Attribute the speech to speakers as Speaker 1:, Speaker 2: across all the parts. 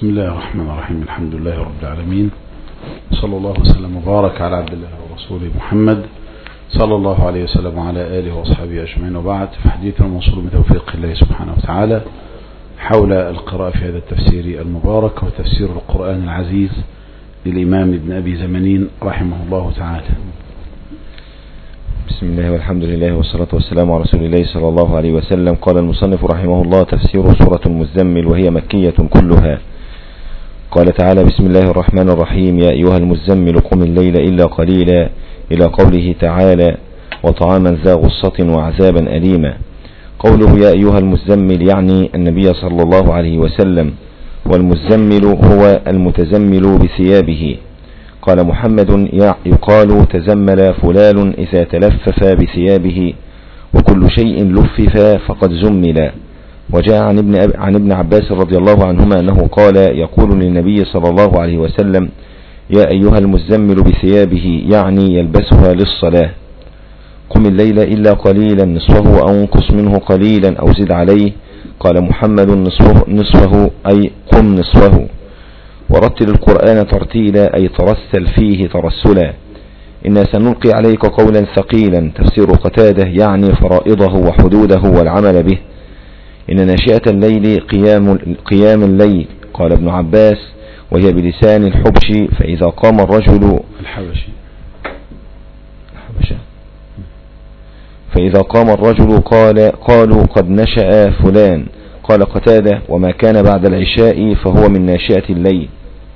Speaker 1: بسم الله الرحمن الرحيم. الحمد لله رب العالمين، صلى الله وسلم وبارك على عبد الله ورسوله محمد صلى الله عليه وسلم وعلى آله وأصحابه أجمعين، وبعد. في حديثنا الموصول بتوفيق الله سبحانه وتعالى حول القراءة في هذا التفسير المبارك، وتفسير القرآن العزيز للإمام ابن أبي زمنين رحمه الله تعالى.
Speaker 2: بسم الله والحمد لله والصلاة والسلام على رسول الله صلى الله عليه وسلم. قال المصنف رحمه الله: تفسير سورة المزمل، وهي مكية كلها. قال تعالى: بسم الله الرحمن الرحيم: يا أيها المزمل قم الليل إلا قليلا، إلى قوله تعالى: وطعاما ذا غصة وعذابا أليما. قوله يا أيها المزمل يعني النبي صلى الله عليه وسلم، والمزمل هو المتزمل بثيابه. قال محمد: يقال تزمل فلان إذا تلفف بثيابه، وكل شيء لفف فقد زمل. وجاء عن ابن عباس رضي الله عنهما أنه قال يقول للنبي صلى الله عليه وسلم: يا أيها المزمل بثيابه، يعني يلبسها للصلاة. قم الليل إلا قليلا، نصفه أو انقص منه قليلا أو زد عليه. قال محمد: نصفه أي قم نصفه. ورتل القرآن ترتيلا، أي ترسل فيه ترسلا. إنا سنلقي عليك قولا ثقيلا. تفسير قتاده يعني فرائضه وحدوده والعمل به. إن ناشئة الليل قيام الليل. قال ابن عباس: وهي بلسان الحبشي، فإذا قام الرجل فإذا قام الرجل قالوا قد نشأ فلان. قال قتاده: وما كان بعد العشاء فهو من ناشئة الليل.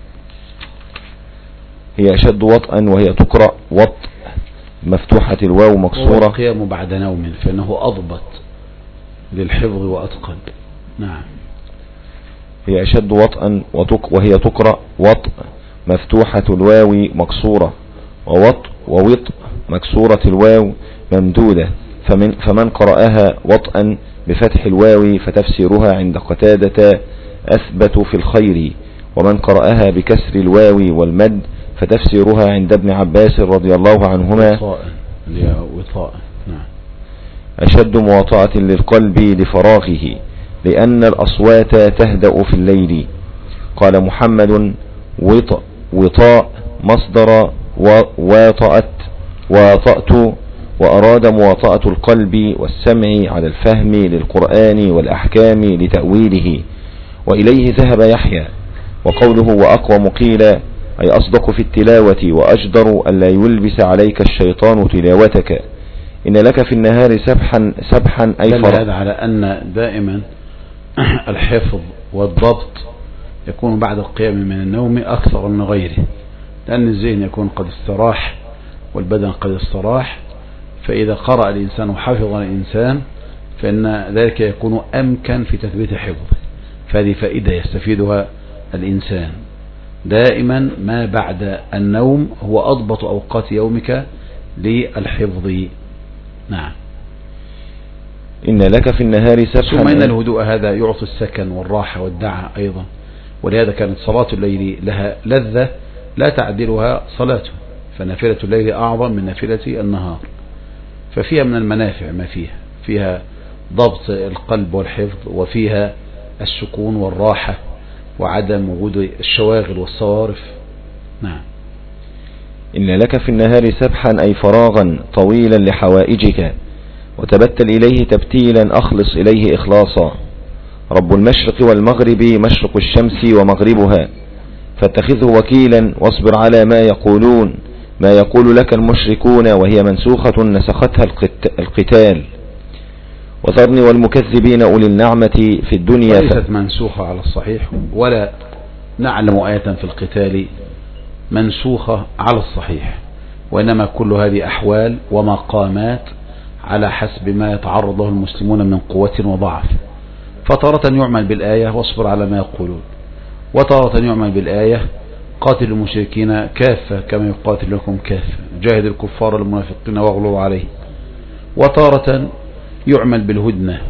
Speaker 2: هي أشد وطئا، وهي تقرأ وطء مفتوحة الواو مكسورة.
Speaker 1: القيام بعد نوم، فإنه أضبط للحفظ وأتقن. نعم.
Speaker 2: هي أشد وطئا وهي تقرأ وطء مفتوحة الواو مكسورة، ووطء مكسورة الواو ممدودة. فمن قرأها وطئا بفتح الواو فتفسيرها عند قتادة أثبت في الخير، ومن قرأها بكسر الواو والمد فتفسيرها عند ابن عباس رضي الله عنهما
Speaker 1: وطاء. نعم.
Speaker 2: أشد مواطأة للقلب لفراغه، لأن الأصوات تهدأ في الليل. قال محمد: وطاء مصدر واطأت، وأراد مواطأة القلب والسمع على الفهم للقرآن والأحكام لتأويله، وإليه ذهب يحيى. وقوله وأقوم قيل أي أصدق في التلاوة، وأجدر أن لا يلبس عليك الشيطان تلاوتك. إن لك في النهار سبحا أي
Speaker 1: دل هذا على أن دائما الحفظ والضبط يكون بعد القيام من النوم أكثر من غيره، لأن الذهن يكون قد استراح والبدن قد استراح، فإذا قرأ الإنسان وحفظ الإنسان فإن ذلك يكون أمكن في تثبيت حفظه. فهذه فائدة يستفيدها الإنسان دائما، ما بعد النوم هو أضبط أوقات يومك للحفظ. نعم.
Speaker 2: إن لك في النهار سبحا.
Speaker 1: ثم إن الهدوء هذا يعطي السكن والراحة والدعة أيضا، ولهذا كانت صلاة الليل لها لذة لا تعدلها صلاته، فنافلة الليل أعظم من نافلة النهار. ففيها من المنافع ما فيها ضبط القلب والحفظ، وفيها السكون والراحة وعدم وجود الشواغل والصوارف. نعم.
Speaker 2: إن لك في النهار سبحا أي فراغا طويلا لحوائجك، وتبتل إليه تبتيلا، أخلص إليه إخلاصا. رب المشرق والمغرب، مشرق الشمس ومغربها، فاتخذه وكيلا واصبر على ما يقولون. ما يقول لك المشركون، وهي منسوخة نسختها القتال. وذرني والمكذبين أولي النعمة في الدنيا.
Speaker 1: ليست منسوخة على الصحيح، ولا نعلم آية في القتال منسوخة على الصحيح، وإنما كل هذه أحوال ومقامات على حسب ما يتعرض له المسلمون من قوة وضعف. فتارة يعمل بالآية واصبر على ما يقولون، وتارة يعمل بالآية قاتل المشركين كافة كما يقاتل لكم كافة، جاهد الكفار المنافقين واغلوا عليه. وتارة يعمل بالهدنة،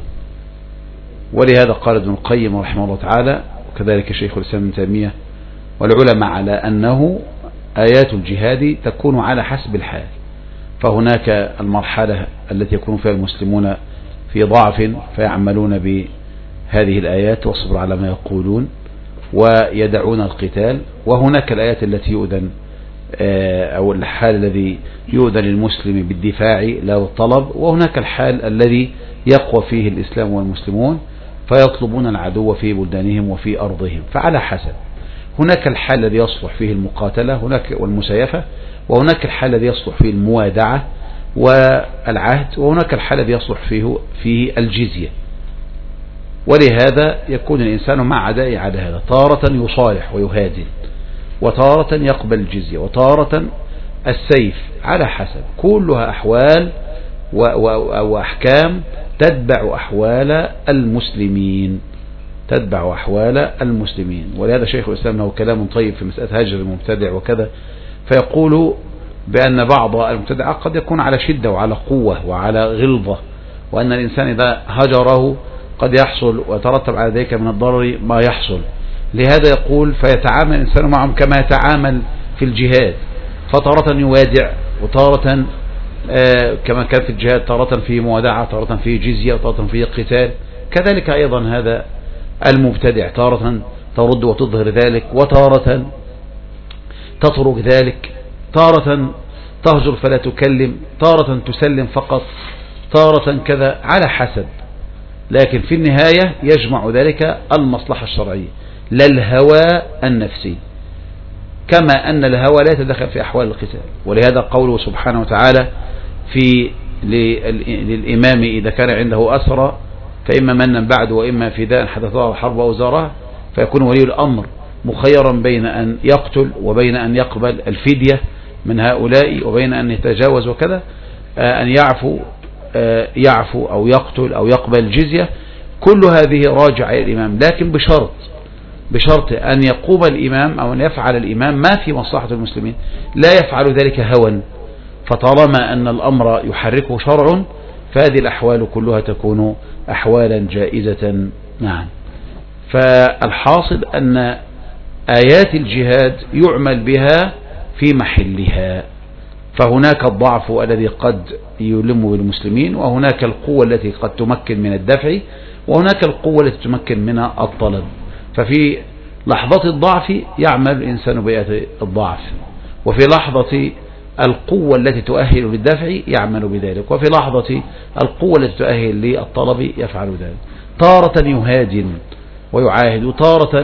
Speaker 1: ولهذا قال ابن القيم رحمه الله تعالى، وكذلك شيخ الإسلام ابن تيمية والعلماء، على أنه آيات الجهاد تكون على حسب الحال. فهناك المرحلة التي يكون فيها المسلمون في ضعف فيعملون بهذه الآيات واصبر على ما يقولون، ويدعون القتال. وهناك الآيات التي يؤذن أو الحال الذي يؤذن للمسلم بالدفاع لا الطلب، وهناك الحال الذي يقوى فيه الإسلام والمسلمون فيطلبون العدو في بلدانهم وفي أرضهم. فعلى حسب، هناك الحال الذي يصلح فيه المقاتلة هناك والمسايفة، وهناك الحال الذي يصلح فيه الموادعة والعهد، وهناك الحال الذي يصلح فيه الجزية. ولهذا يكون الإنسان مع عدائه على هذا، تارة يصالح ويهادن، وتارة يقبل الجزية، وتارة السيف، على حسب. كلها أحوال وأحكام تتبع أحوال المسلمين، تتبع أحوال المسلمين. ولهذا شيخ الإسلام له كلام طيب في مسألة هجر المبتدع وكذا، فيقول بأن بعض المبتدع قد يكون على شدة وعلى قوة وعلى غلظة، وأن الإنسان إذا هجره قد يحصل ويترتب على ذلك من الضرر ما يحصل. لهذا يقول فيتعامل الإنسان معهم كما يتعامل في الجهاد، فتارة يوادع، وتارة كما كان في الجهاد، تارة في موادعة، تارة في جزية، تارة في قتال. كذلك أيضا هذا المبتدع تارة ترد وتظهر ذلك، وتارة تترك ذلك، تارة تهجر فلا تكلم، تارة تسلم فقط، تارة كذا، على حسب. لكن في النهاية يجمع ذلك المصلحة الشرعية لا الهوى النفسي، كما أن الهوى لا يتدخل في أحوال القتال. ولهذا قوله سبحانه وتعالى للإمام إذا كان عنده أسرى فإما منا بعد وإما فداء حتى تضع الحرب أوزارها، فيكون ولي الأمر مخيرا بين أن يقتل وبين أن يقبل الفدية من هؤلاء، وبين أن يتجاوز وكذا، أن يعفو أو يقتل أو يقبل الجزية. كل هذه راجع إلى الإمام، لكن بشرط أن يقوم الإمام أو أن يفعل الإمام ما في مصلحة المسلمين، لا يفعل ذلك هوى. فطالما أن الأمر يحركه شرع فهذه الأحوال كلها تكون أحوالا جائزة. نعم. فالحاصل أن آيات الجهاد يعمل بها في محلها، فهناك الضعف الذي قد يلم بالمسلمين، وهناك القوة التي قد تمكن من الدفع، وهناك القوة التي تمكن من الطلب. ففي لحظة الضعف يعمل الإنسان بآيات الضعف، وفي لحظة القوة التي تؤهل للدفع يعمل بذلك، وفي لحظة القوة التي تؤهل للطلب يفعل ذلك. تارة يهاجم ويعاهد، وتارة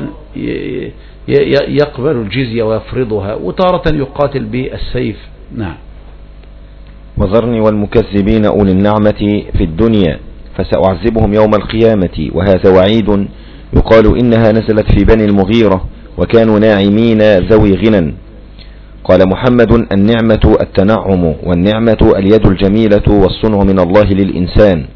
Speaker 1: يقبل الجزية ويفرضها، وتارة يقاتل بالسيف. نعم.
Speaker 2: وذرني والمكذبين أولي النعمة في الدنيا فسأعذبهم يوم القيامة، وهذا وعيد يقال إنها نزلت في بني المغيرة وكانوا ناعمين ذوي غنى. قال محمد: النعمة التنعم، والنعمة اليد الجميلة والصنع من الله للإنسان.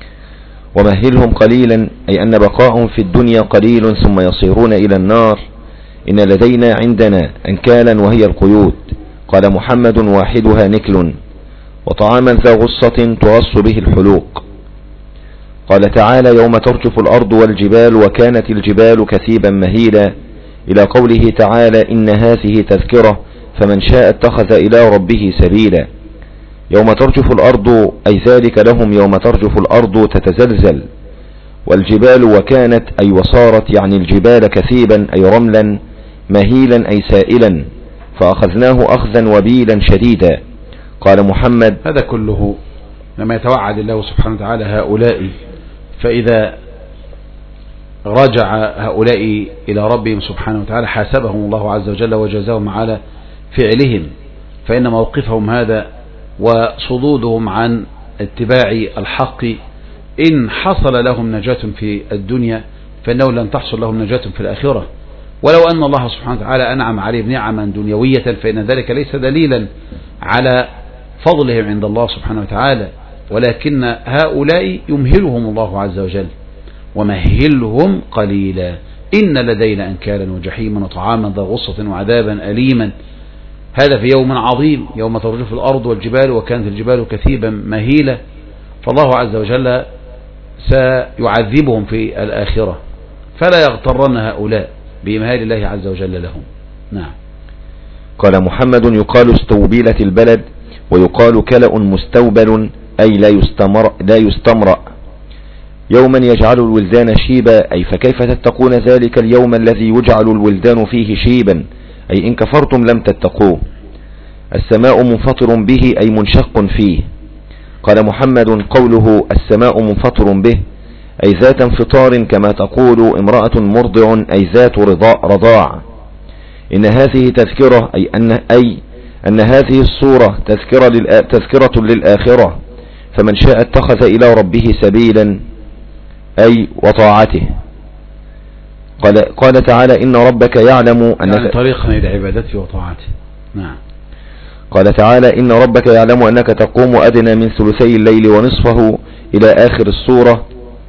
Speaker 2: ومهلهم قليلا، أي أن بقاءهم في الدنيا قليل ثم يصيرون إلى النار. إن لدينا عندنا أنكالا وهي القيود. قال محمد: واحدها نكل، وطعاما ذا غصة تغص به الحلوق. قال تعالى: يوم ترجف الأرض والجبال وكانت الجبال كثيبا مهيلا، إلى قوله تعالى: إن هذه تذكرة فمن شاء اتخذ إلى ربه سبيلا. يوم ترجف الأرض أي ذلك لهم يوم ترجف الأرض تتزلزل. والجبال وكانت أي وصارت، يعني الجبال كثيبا أي رملا، مهيلا أي سائلا، فأخذناه أخذا وبيلا شديدا. قال محمد:
Speaker 1: هذا كله لما يتوعد الله سبحانه وتعالى هؤلاء، فإذا رجع هؤلاء إلى ربهم سبحانه وتعالى حاسبهم الله عز وجل وجزاهم على فعلهم، فإن موقفهم هذا وصدودهم عن اتباع الحق إن حصل لهم نجاة في الدنيا فإنه لن تحصل لهم نجاة في الآخرة. ولو أن الله سبحانه وتعالى أنعم عليهم نعما دنيوية فإن ذلك ليس دليلا على فضلهم عند الله سبحانه وتعالى، ولكن هؤلاء يمهلهم الله عز وجل، ومهلهم قليلا. إن لدينا أنكالا وجحيما وطعاما ذا غصة وعذابا أليما. هذا في يوم عظيم، يوم ترجف الأرض والجبال وكانت الجبال كثيبا مهيلة. فالله عز وجل سيعذبهم في الآخرة، فلا يغترن هؤلاء بإمهال الله عز وجل لهم. نعم.
Speaker 2: قال محمد: يقال استوبلت البلد، ويقال كلأ مستوبل أي لا يستمرأ، يوما يجعل الولدان شيبا، أي فكيف تتقون ذلك اليوم الذي يجعل الولدان فيه شيبا، أي إن كفرتم لم تتقوه. السماء منفطر به، أي منشق فيه. قال محمد قوله السماء منفطر به أي ذات انفطار، كما تقول امرأة مرضع، أي ذات رضاع. إن هذه تذكرة، أي أن هذه الصورة تذكرة للآخرة، فمن شاء اتخذ إلى ربه سبيلا، أي وطاعته. قال تعالى إن ربك يعلم أنك
Speaker 1: طريقا إلى عبادته وطاعته. نعم.
Speaker 2: قال تعالى إن ربك يعلم أنك تقوم أدنى من ثلثي الليل ونصفه إلى آخر السورة.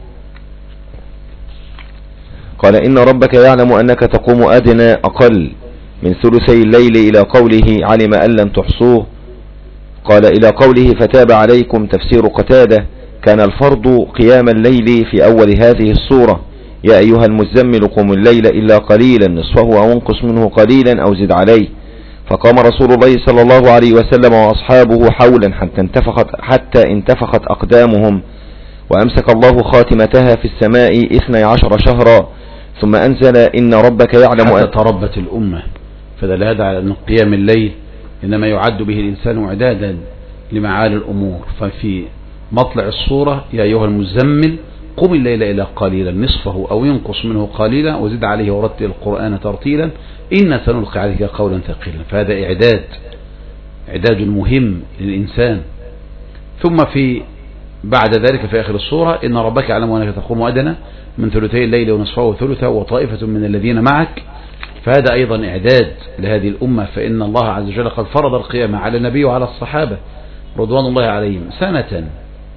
Speaker 2: قال إن ربك يعلم أنك تقوم أدنى أقل من ثلثي الليل إلى قوله علم أن لن تحصوه. قال إلى قوله فتاب عليكم، تفسير قتادة كان الفرض قيام الليل في أول هذه السورة. يا أيها المزمل قم الليل إلا قليلا نصفه أو انقص منه قليلا أو زد عليه. فقام رسول الله صلى الله عليه وسلم وأصحابه حولا حتى انتفخت أقدامهم، وأمسك الله خاتمتها في السماء 12 شهرا، ثم أنزل إن ربك يعلم
Speaker 1: حتى تربت الأمة. فدل هذا على أن قيام الليل إنما يعد به الإنسان إعدادا لمعالي الأمور. ففي مطلع الصورة يا أيها المزمل قم الليل إلى قليلا نصفه أو ينقص منه قليلا وزد عليه ورتل القرآن ترتيلا إن سنلقي عليك قولا ثقيلا. فهذا إعداد مهم للإنسان. ثم بعد ذلك في آخر الصورة إن ربك يعلم أنك تقوم أدنى من ثلثي الليل ونصفه وثلثه وطائفة من الذين معك. فهذا أيضا إعداد لهذه الأمة، فإن الله عز وجل قد فرض القيامة على النبي وعلى الصحابة رضوان الله عليهم سنة،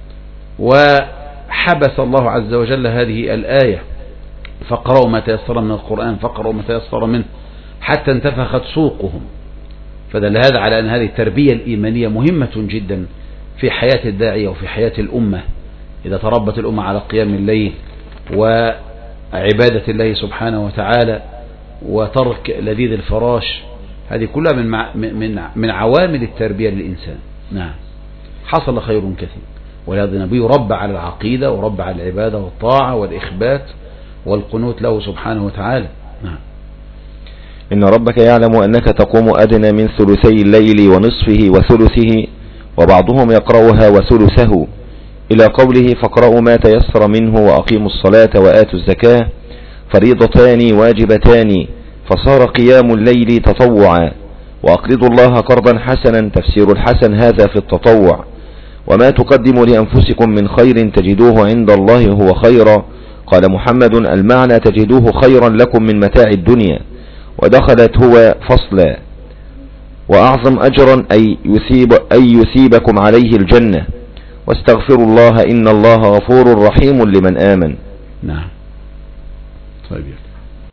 Speaker 1: وحبس الله عز وجل هذه الآية فقرأوا ما تيسر من القرآن فقرأوا ما تيسر منه حتى انتفخت سوقهم. فدل هذا على أن هذه التربية الإيمانية مهمة جدا في حياة الداعية وفي حياة الأمة. إذا تربت الأمة على قيام الليل وعبادة الله سبحانه وتعالى وترك لذيذ الفراش، هذه كلها من عوامل التربية للإنسان. نعم، حصل خير كثير. ولهذا النبي رب على العقيدة ورب على العبادة والطاعة والإخبات والقنوت له سبحانه وتعالى. نعم.
Speaker 2: إن ربك يعلم أنك تقوم أدنى من ثلثي الليل ونصفه وثلثه، وبعضهم يقرأها وثلثه، إلى قوله فاقرأوا ما تيسر منه وأقيموا الصلاة وآتوا الزكاة، فريضتان واجبتان، فصار قيام الليل تطوعا. وأقرضوا الله قرضا حسنا، تفسير الحسن هذا في التطوع. وما تقدموا لأنفسكم من خير تجدوه عند الله هو خيرا. قال محمد المعنى تجدوه خيرا لكم من متاع الدنيا. ودخلت هو فصلا وأعظم أجرا أي يثيبكم عليه الجنة. واستغفروا الله إن الله غفور رحيم لمن آمن.
Speaker 1: نعم. طيب.